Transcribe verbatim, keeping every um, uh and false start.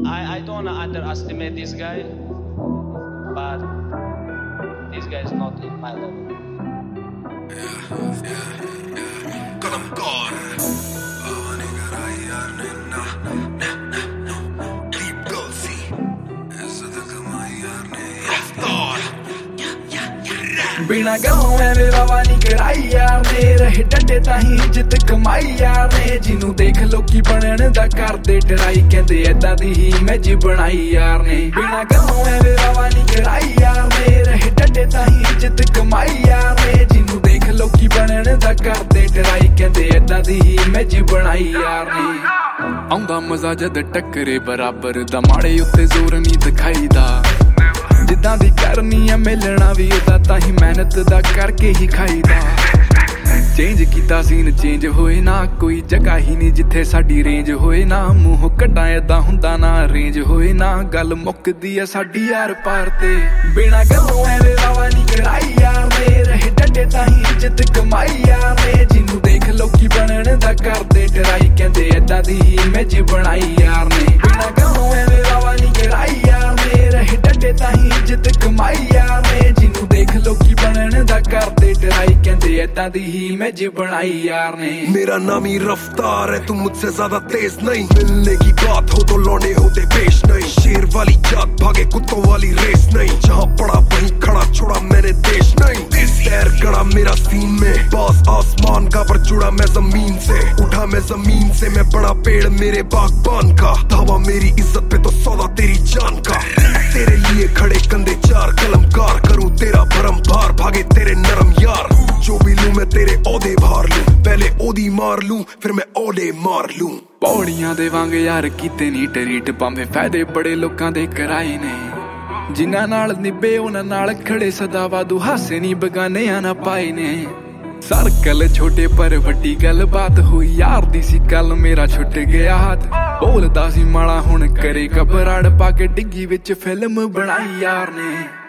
I, I don't underestimate this guy, but this guy is not in my level. Yeah, yeah, yeah. Kalamkar. Avane garai yaar ne na na na na. Deep Gulsi. Izzat kamai yaar ne Raftaar. बिना गलों एवें वावा नहीं कराई यार ने रहे डंडे ताही इज्जत कमाई यार ने जिन्नू देख लोकी बनन दा करदे डराई कहंदे ऐदां दी ही मैं जी बनाई यार ने बिना गलों एवें वावा नहीं कराई यार ने रहे डंडे ताही इज्जत कमाई यार ने जिन्नू देख लोकी बनन दा करदे डराई कहंदे ऐदां दी ही मैं जी बनाई यार ने आउंदा मजा जद टक्करे बराबर दा माड़े उत्ते जोर नहीं दिखाईदा जिद्दां दी करनी है मिलना भी उदा ताही मेहनत दा करके ही खाईदा चेंज कीता सीन चेंज होए ना कोई जगह ही नहीं जिथे साडी रेंज होए ना मूंह कड्डां ऐदां हुंदा ना रेंज होए ना गल मुकदी है साडी यार पार ते बिना गल्लों एवें वावा नहीं कराई यार ने रहे डंडे ताही इज्जत कमाई यार ने जिन्नू देख लोकी बनन दा करदे डराई कहंदे ऐदां दी ही मैं जी बनाई यार ने बिना गल्लों एवें वावा नहीं कराई यार ने रहे डंडे ताही इज्जत कमाई यार ने जिन्नू देख लोकी बनन दा करदे डराई कहंदे ऐदां दी ही मैं जी बनाई यार ने मेरा नाम ही रफ्तार है तुम मुझसे ज्यादा तेज नहीं मिलने की बात हो तो लौंडे होते पेश नहीं शेर वाली जात भागे कुत्तों वाली रेस नहीं जहाँ पड़ा वहीं खड़ा छोड़ा मैंने देश नहीं पैर गड़ा मेरा सीन में बॉस आसमान का पर जुड़ा मैं जमीन से उठा मैं जमीन से मैं बड़ा पेड़ मेरे बागबान का धावा मेरी इज्जत पे तो सौदा तेरी जान का तेरे लिए खड़े कंधे चार कलमकार करूं तेरा भरम भार भागे तेरे नरम यार जो भी लूं मैं तेरे ओदे भार लूं पहले ओदी मार लूं फिर मैं ओदे मार लूं पौड़ियां देवांगे यार कीते नी टरीट भाਵੇਂ फायदे बड़े लोकां दे कराए ने जिन्हां नाल निभे उन्हां नाल खड़े सदा वादू हासे नी बगानेयां ना पाए ने सर्कल छोटे पर वड्डी गल बात हुई यार दी सी कल मेरा छुट गया हाथ बोलदा सी माड़ा हुण करे घबराड़ पा के डिग्गी विच फिल्म बनाई यार ने